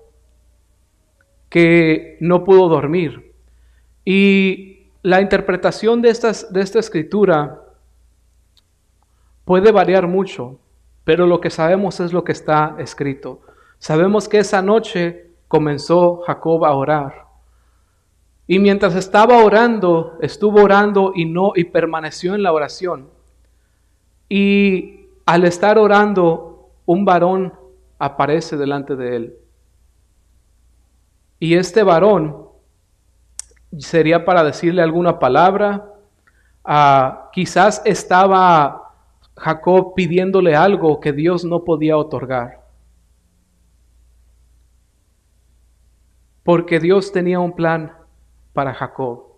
[SPEAKER 1] que no pudo dormir. Y la interpretación de, estas, de esta escritura puede variar mucho, pero lo que sabemos es lo que está escrito. Sabemos que esa noche comenzó Jacob a orar. Y mientras estaba orando, estuvo orando y no y permaneció en la oración. Y al estar orando, un varón aparece delante de él. Y este varón sería para decirle alguna palabra. Uh, quizás estaba Jacob pidiéndole algo que Dios no podía otorgar. porque Dios tenía un plan para Jacob.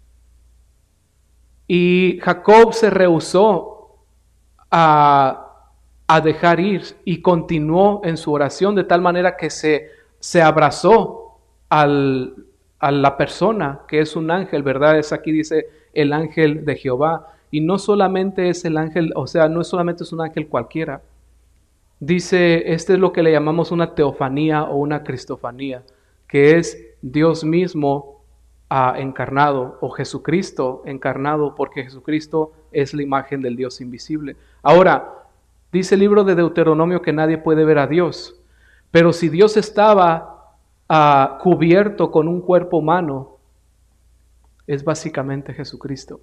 [SPEAKER 1] Y Jacob se rehusó a, a dejar ir y continuó en su oración de tal manera que se, se abrazó al, a la persona que es un ángel, ¿verdad? Es aquí dice el ángel de Jehová. Y no solamente es el ángel, o sea, no solamente es un ángel cualquiera. Dice, este es lo que le llamamos una teofanía o una cristofanía, que es Dios mismo ah, encarnado o Jesucristo encarnado, porque Jesucristo es la imagen del Dios invisible. Ahora, dice el libro de Deuteronomio que nadie puede ver a Dios, pero si Dios estaba ah, cubierto con un cuerpo humano, es básicamente Jesucristo.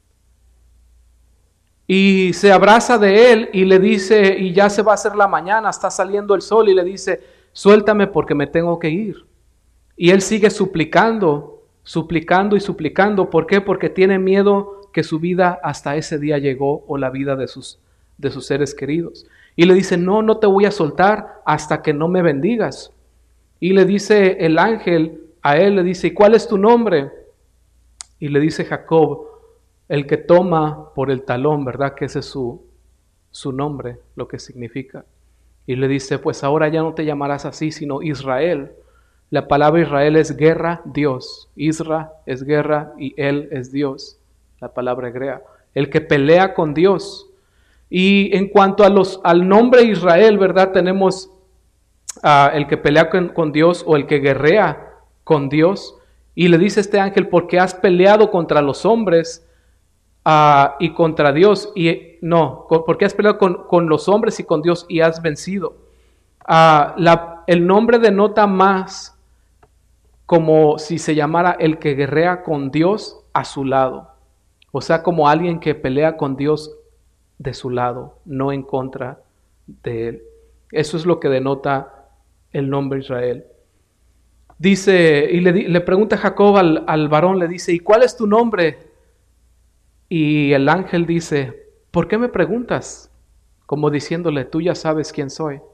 [SPEAKER 1] Y se abraza de él y le dice, y ya se va a hacer la mañana, está saliendo el sol, y le dice, suéltame porque me tengo que ir. Y él sigue suplicando, suplicando y suplicando. ¿Por qué? Porque tiene miedo que su vida hasta ese día llegó, o la vida de sus, de sus seres queridos. Y le dice, no, no te voy a soltar hasta que no me bendigas. Y le dice el ángel a él, le dice, ¿y cuál es tu nombre? Y le dice Jacob, el que toma por el talón, ¿verdad? Que ese es su, su nombre, lo que significa. Y le dice, pues ahora ya no te llamarás así, sino Israel. La palabra Israel es guerra, Dios. Isra es guerra y él es Dios, la palabra hebrea. El que pelea con Dios. Y en cuanto a los, al nombre Israel, ¿verdad? Tenemos uh, el que pelea con, con Dios o el que guerrea con Dios. Y le dice este ángel, porque has peleado contra los hombres Uh, y contra Dios, y no, con, porque has peleado con, con los hombres y con Dios y has vencido. Uh, la, el nombre denota más como si se llamara el que guerrea con Dios a su lado. O sea, como alguien que pelea con Dios de su lado, no en contra de él. Eso es lo que denota el nombre Israel. Dice, y le, le pregunta Jacob al, al varón, le dice, ¿y cuál es tu nombre? Y el ángel dice, ¿por qué me preguntas? Como diciéndole, tú ya sabes quién soy.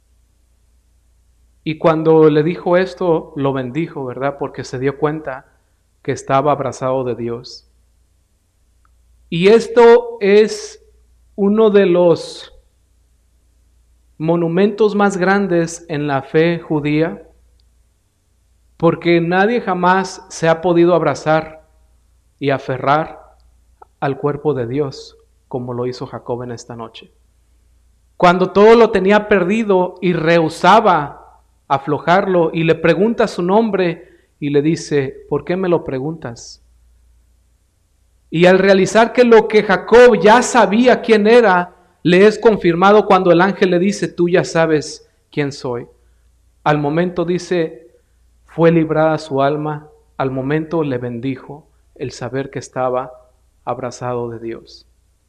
[SPEAKER 1] Y cuando le dijo esto, lo bendijo, ¿verdad? Porque se dio cuenta que estaba abrazado de Dios. Y esto es uno de los monumentos más grandes en la fe judía, porque nadie jamás se ha podido abrazar y aferrar al cuerpo de Dios, como lo hizo Jacob en esta noche. Cuando todo lo tenía perdido y rehusaba aflojarlo, y le pregunta su nombre y le dice, ¿por qué me lo preguntas? Y al realizar que lo que Jacob ya sabía quién era, le es confirmado cuando el ángel le dice, tú ya sabes quién soy. Al momento dice, fue librada su alma, al momento le bendijo el saber que estaba abrazado de Dios.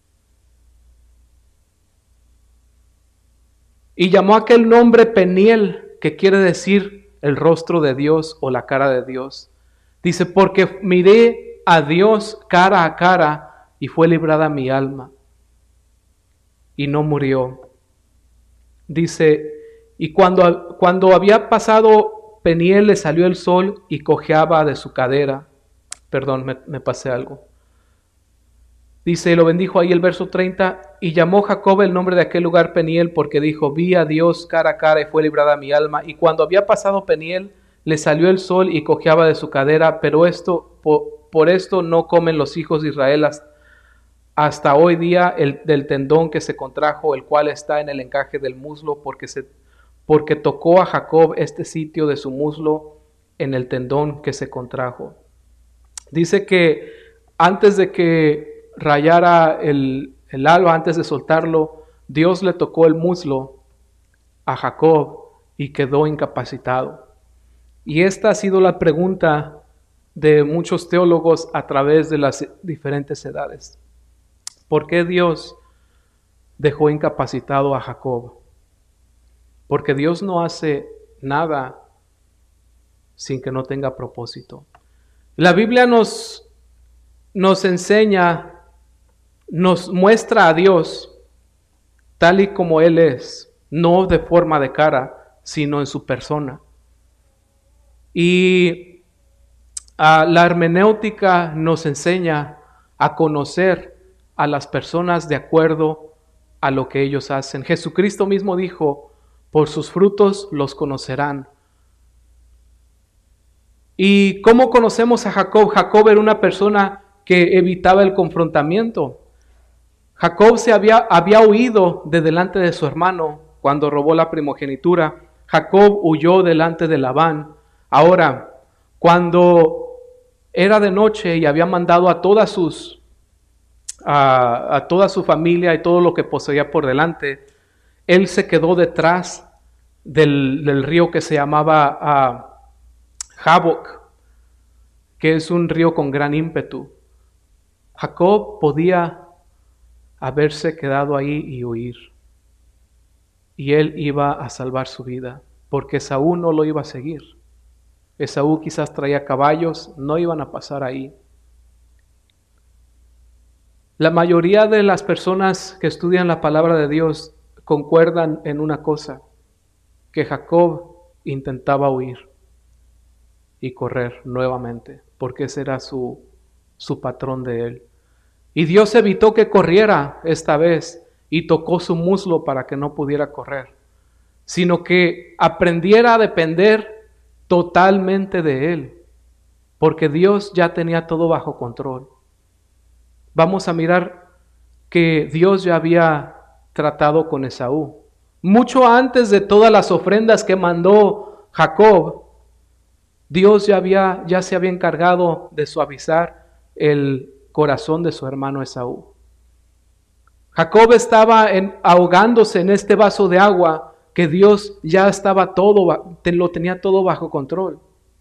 [SPEAKER 1] Y llamó aquel nombre Peniel, que quiere decir el rostro de Dios o la cara de Dios. Dice, porque miré a Dios cara a cara y fue librada mi alma y no murió. Dice, y cuando, cuando había pasado Peniel, le salió el sol y cojeaba de su cadera. Perdón, me, me pasé algo. Dice, lo bendijo ahí el verso treinta, y llamó Jacob el nombre de aquel lugar Peniel, porque dijo, vi a Dios cara a cara y fue librada mi alma. Y cuando había pasado Peniel, le salió el sol y cojeaba de su cadera, pero esto, por, por esto no comen los hijos de Israel hasta, hasta hoy día el, del tendón que se contrajo, el cual está en el encaje del muslo, porque, se, porque tocó a Jacob este sitio de su muslo en el tendón que se contrajo. Dice que antes de que rayara el, el alba, antes de soltarlo, Dios le tocó el muslo a Jacob y quedó incapacitado. Y esta ha sido la pregunta de muchos teólogos a través de las diferentes edades. ¿Por qué Dios dejó incapacitado a Jacob? Porque Dios no hace nada sin que no tenga propósito. La Biblia nos, nos enseña, nos muestra a Dios tal y como Él es, no de forma de cara, sino en su persona. Y uh, la hermenéutica nos enseña a conocer a las personas de acuerdo a lo que ellos hacen. Jesucristo mismo dijo, por sus frutos los conocerán. ¿Y cómo conocemos a Jacob? Jacob era una persona que evitaba el confrontamiento. Jacob se había, había huido de delante de su hermano cuando robó la primogenitura. Jacob huyó delante de Labán. Ahora, cuando era de noche y había mandado a todas sus, a, a toda su familia y todo lo que poseía por delante, él se quedó detrás del, del río que se llamaba uh, Jaboc, que es un río con gran ímpetu. Jacob podía haberse quedado ahí y huir, y él iba a salvar su vida, porque Esaú no lo iba a seguir. Esaú quizás traía caballos, no iban a pasar ahí. La mayoría de las personas que estudian la palabra de Dios concuerdan en una cosa, que Jacob intentaba huir y correr nuevamente, porque ese era su, su patrón de él. Y Dios evitó que corriera esta vez y tocó su muslo para que no pudiera correr, sino que aprendiera a depender totalmente de él, porque Dios ya tenía todo bajo control. Vamos a mirar que Dios ya había tratado con Esaú. Mucho antes de todas las ofrendas que mandó Jacob, Dios ya, había, ya se había encargado de suavizar el corazón de su hermano Esaú. Jacob estaba en, ahogándose en este vaso de agua que Dios ya estaba todo, lo tenía todo bajo control.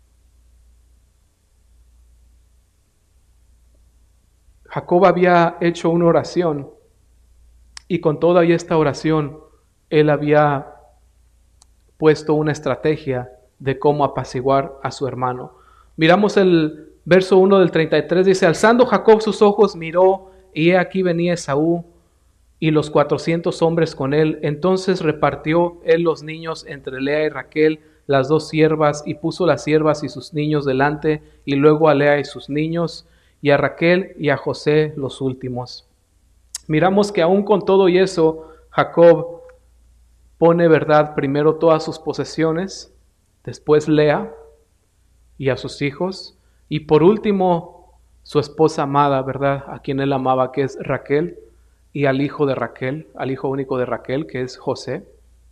[SPEAKER 1] Jacob había hecho una oración y con toda esta oración él había puesto una estrategia de cómo apaciguar a su hermano. Miramos el verso uno del treinta y tres, dice, alzando Jacob sus ojos, miró, y he aquí venía Esaú y los cuatrocientos hombres con él. Entonces repartió él los niños entre Lea y Raquel, las dos siervas, y puso las siervas y sus niños delante, y luego a Lea y sus niños, y a Raquel y a José los últimos. Miramos que aún con todo y eso, Jacob pone, verdad, primero todas sus posesiones, después Lea y a sus hijos, y por último su esposa amada, verdad, a quien él amaba, que es Raquel, y al hijo de Raquel, al hijo único de Raquel, que es José,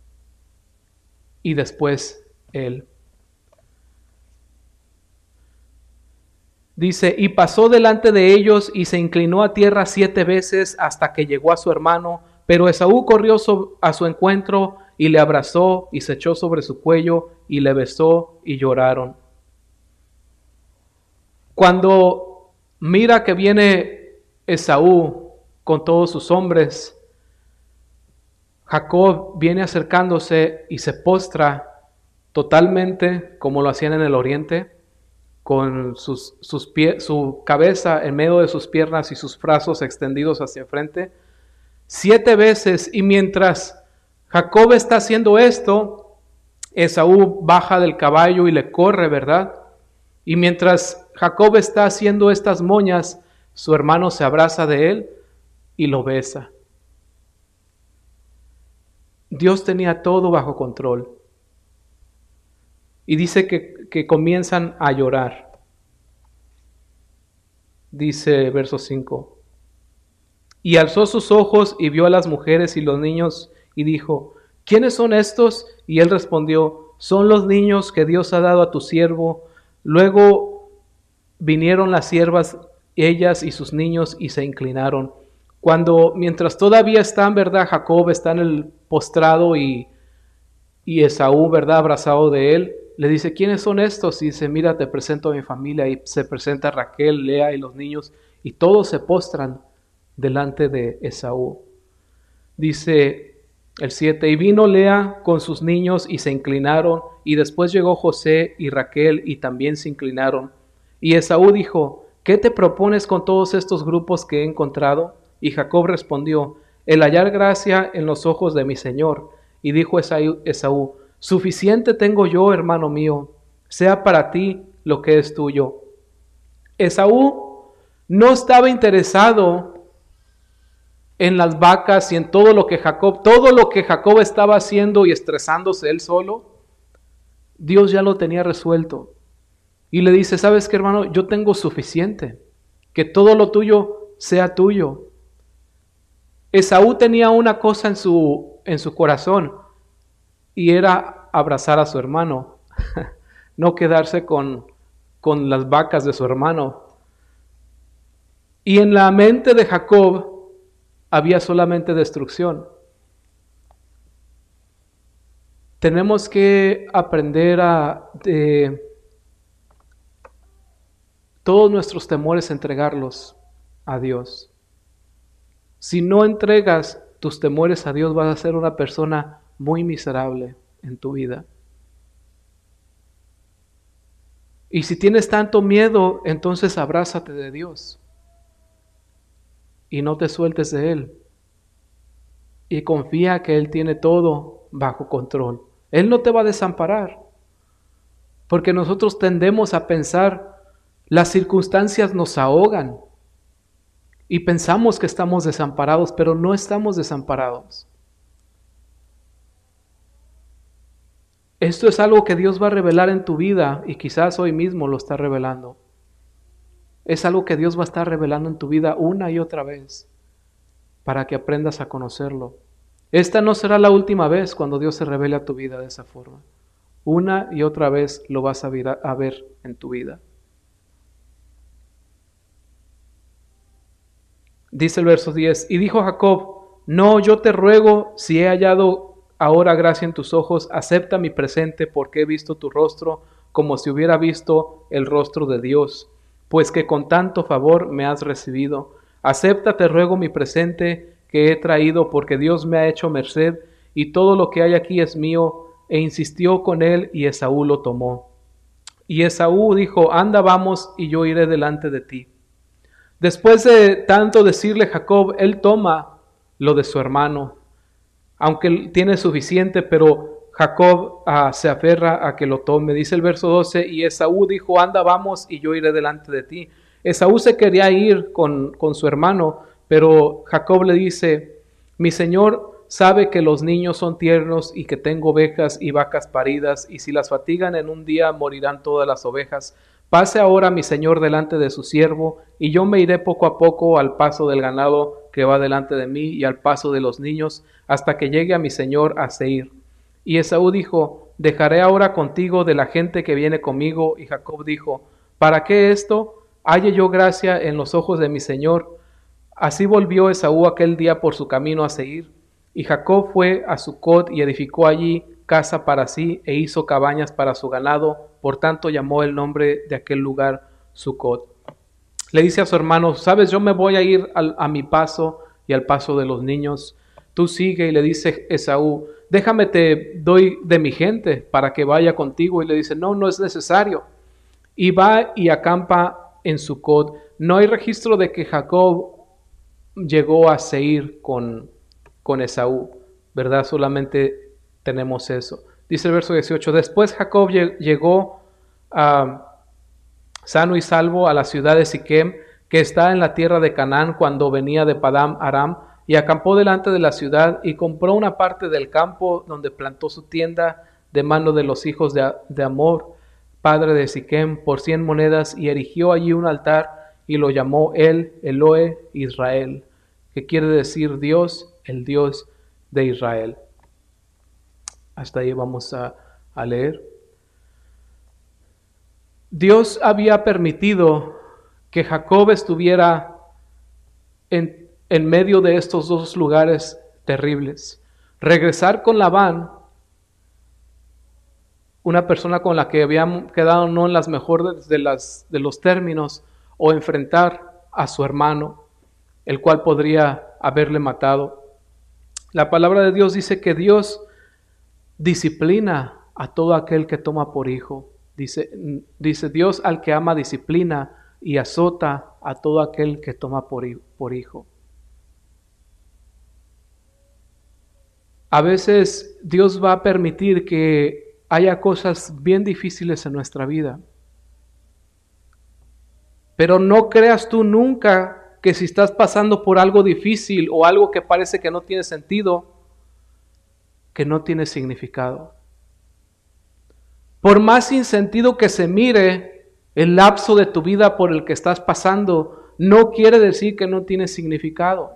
[SPEAKER 1] y después él. Dice, y pasó delante de ellos y se inclinó a tierra siete veces hasta que llegó a su hermano, pero Esaú corrió a su encuentro y le abrazó y se echó sobre su cuello y le besó y lloraron. Cuando mira que viene Esaú con todos sus hombres, Jacob viene acercándose y se postra totalmente como lo hacían en el oriente, con sus, sus pie, su cabeza en medio de sus piernas y sus brazos extendidos hacia enfrente, siete veces. Y mientras Jacob está haciendo esto, Esaú baja del caballo y le corre, ¿verdad? Y mientras Jacob está haciendo estas moñas, su hermano se abraza de él y lo besa. Dios tenía todo bajo control. Y dice que, que comienzan a llorar. Dice verso cinco. Y alzó sus ojos y vio a las mujeres y los niños y dijo, ¿quiénes son estos? Y él respondió, son los niños que Dios ha dado a tu siervo. Luego vinieron las siervas, ellas y sus niños, y se inclinaron. Cuando, mientras todavía están, ¿verdad? Jacob está en el postrado y, y Esaú, ¿verdad? Abrazado de él. Le dice, ¿quiénes son estos? Y dice, mira, te presento a mi familia. Y se presenta Raquel, Lea y los niños. Y todos se postran delante de Esaú. Dice el siete, y vino Lea con sus niños y se inclinaron. Y después llegó José y Raquel y también se inclinaron. Y Esaú dijo, ¿qué te propones con todos estos grupos que he encontrado? Y Jacob respondió, el hallar gracia en los ojos de mi señor. Y dijo Esaú, Esaú, suficiente tengo yo, hermano mío, sea para ti lo que es tuyo. Esaú no estaba interesado en las vacas y en todo lo que Jacob, todo lo que Jacob estaba haciendo y estresándose él solo, Dios ya lo tenía resuelto. Y le dice, ¿sabes qué, hermano? Yo tengo suficiente, que todo lo tuyo sea tuyo. Esaú tenía una cosa en su, en su corazón, y era abrazar a su hermano, no quedarse con, con las vacas de su hermano. Y en la mente de Jacob había solamente destrucción. Tenemos que aprender a de todos nuestros temores entregarlos a Dios. Si no entregas tus temores a Dios, vas a ser una persona muy miserable en tu vida. Y si tienes tanto miedo, entonces abrázate de Dios y no te sueltes de Él. Y confía que Él tiene todo bajo control. Él no te va a desamparar, porque nosotros tendemos a pensar, las circunstancias nos ahogan y pensamos que estamos desamparados, pero no estamos desamparados. Esto es algo que Dios va a revelar en tu vida y quizás hoy mismo lo está revelando. Es algo que Dios va a estar revelando en tu vida una y otra vez para que aprendas a conocerlo. Esta no será la última vez cuando Dios se revele a tu vida de esa forma. Una y otra vez lo vas a ver, a ver en tu vida. Dice el verso diez, y dijo Jacob, no, yo te ruego, si he hallado ahora gracia en tus ojos, acepta mi presente, porque he visto tu rostro como si hubiera visto el rostro de Dios, pues que con tanto favor me has recibido. Acepta, te ruego, mi presente que he traído, porque Dios me ha hecho merced, y todo lo que hay aquí es mío. E insistió con él, y Esaú lo tomó. Y Esaú dijo, anda, vamos, y yo iré delante de ti. Después de tanto decirle Jacob, él toma lo de su hermano, aunque tiene suficiente, pero Jacob uh, se aferra a que lo tome. Dice el verso doce, y Esaú dijo, anda, vamos, y yo iré delante de ti. Esaú se quería ir con, con su hermano, pero Jacob le dice, mi señor sabe que los niños son tiernos y que tengo ovejas y vacas paridas, y si las fatigan en un día morirán todas las ovejas. Pase ahora mi señor delante de su siervo, y yo me iré poco a poco al paso del ganado que va delante de mí y al paso de los niños, hasta que llegue a mi señor a Seir. Y Esaú dijo, dejaré ahora contigo de la gente que viene conmigo. Y Jacob dijo, ¿para qué esto? Halle yo gracia en los ojos de mi señor. Así volvió Esaú aquel día por su camino a Seir. Y Jacob fue a Sucot y edificó allí casa para sí e hizo cabañas para su ganado. Por tanto llamó el nombre de aquel lugar Sucot. Le dice a su hermano, sabes, yo me voy a ir al, a mi paso y al paso de los niños. Tú sigue. Y le dice Esaú, déjame te doy de mi gente para que vaya contigo. Y le dice, no, no es necesario. Y va y acampa en Sucot. No hay registro de que Jacob llegó a Seir con, con Esaú, ¿verdad? Solamente tenemos eso. Dice el verso dieciocho, después Jacob llegó a... Uh, sano y salvo a la ciudad de Siquem, que está en la tierra de Canaán, cuando venía de Padam Aram, y acampó delante de la ciudad, y compró una parte del campo donde plantó su tienda de mano de los hijos de, de Amor, padre de Siquem, por cien monedas, y erigió allí un altar, y lo llamó él Elohe Israel, que quiere decir Dios, el Dios de Israel. Hasta ahí vamos a, a leer. Dios había permitido que Jacob estuviera en, en medio de estos dos lugares terribles. Regresar con Labán, una persona con la que habían quedado no en las mejores de, las, de los términos, o enfrentar a su hermano, el cual podría haberle matado. La palabra de Dios dice que Dios disciplina a todo aquel que toma por hijo. Dice, dice Dios al que ama disciplina y azota a todo aquel que toma por, por hijo. A veces Dios va a permitir que haya cosas bien difíciles en nuestra vida. Pero no creas tú nunca que si estás pasando por algo difícil o algo que parece que no tiene sentido, que no tiene significado. Por más sin sentido que se mire el lapso de tu vida por el que estás pasando, no quiere decir que no tiene significado.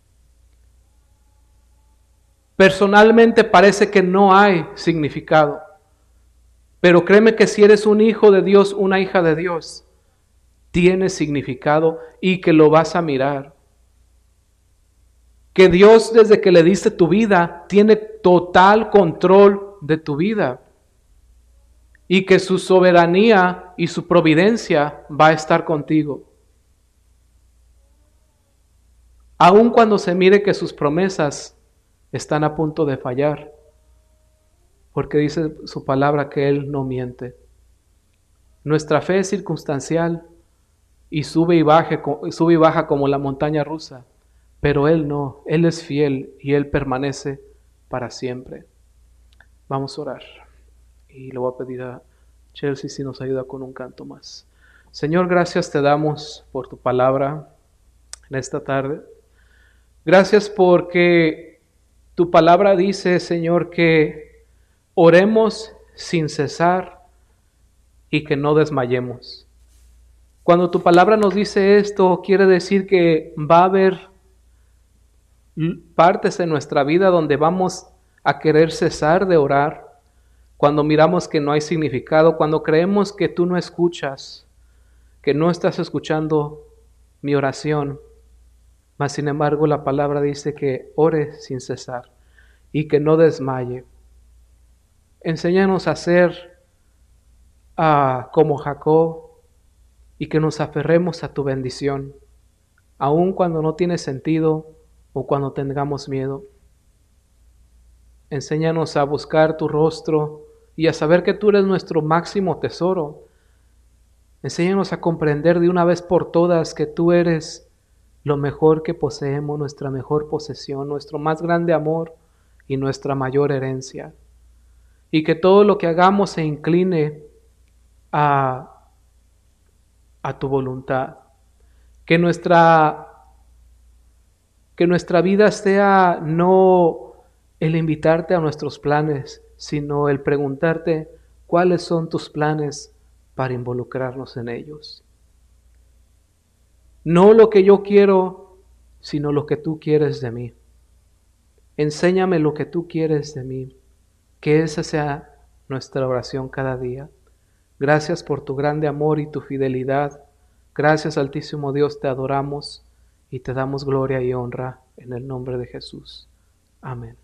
[SPEAKER 1] Personalmente parece que no hay significado. Pero créeme que si eres un hijo de Dios, una hija de Dios, tiene significado y que lo vas a mirar. Que Dios, desde que le diste tu vida, tiene total control de tu vida. Y que su soberanía y su providencia va a estar contigo. Aun cuando se mire que sus promesas están a punto de fallar. Porque dice su palabra que Él no miente. Nuestra fe es circunstancial y sube y, baje, sube y baja como la montaña rusa. Pero Él no, Él es fiel y Él permanece para siempre. Vamos a orar. Y le voy a pedir a Chelsea si nos ayuda con un canto más. Señor, gracias te damos por tu palabra en esta tarde. Gracias porque tu palabra dice, Señor, que oremos sin cesar y que no desmayemos. Cuando tu palabra nos dice esto, quiere decir que va a haber partes en nuestra vida donde vamos a querer cesar de orar, cuando miramos que no hay significado, cuando creemos que tú no escuchas, que no estás escuchando mi oración, mas sin embargo la palabra dice que ore sin cesar y que no desmaye. Enséñanos a ser uh, como Jacob y que nos aferremos a tu bendición, aun cuando no tiene sentido o cuando tengamos miedo. Enséñanos a buscar tu rostro y a saber que tú eres nuestro máximo tesoro. Enséñanos a comprender de una vez por todas que tú eres lo mejor que poseemos, nuestra mejor posesión, nuestro más grande amor y nuestra mayor herencia. Y que todo lo que hagamos se incline a, a tu voluntad. Que nuestra, que nuestra vida sea no el invitarte a nuestros planes, sino el preguntarte cuáles son tus planes para involucrarnos en ellos. No lo que yo quiero, sino lo que tú quieres de mí. Enséñame lo que tú quieres de mí. Que esa sea nuestra oración cada día. Gracias por tu grande amor y tu fidelidad. Gracias, Altísimo Dios, te adoramos y te damos gloria y honra en el nombre de Jesús. Amén.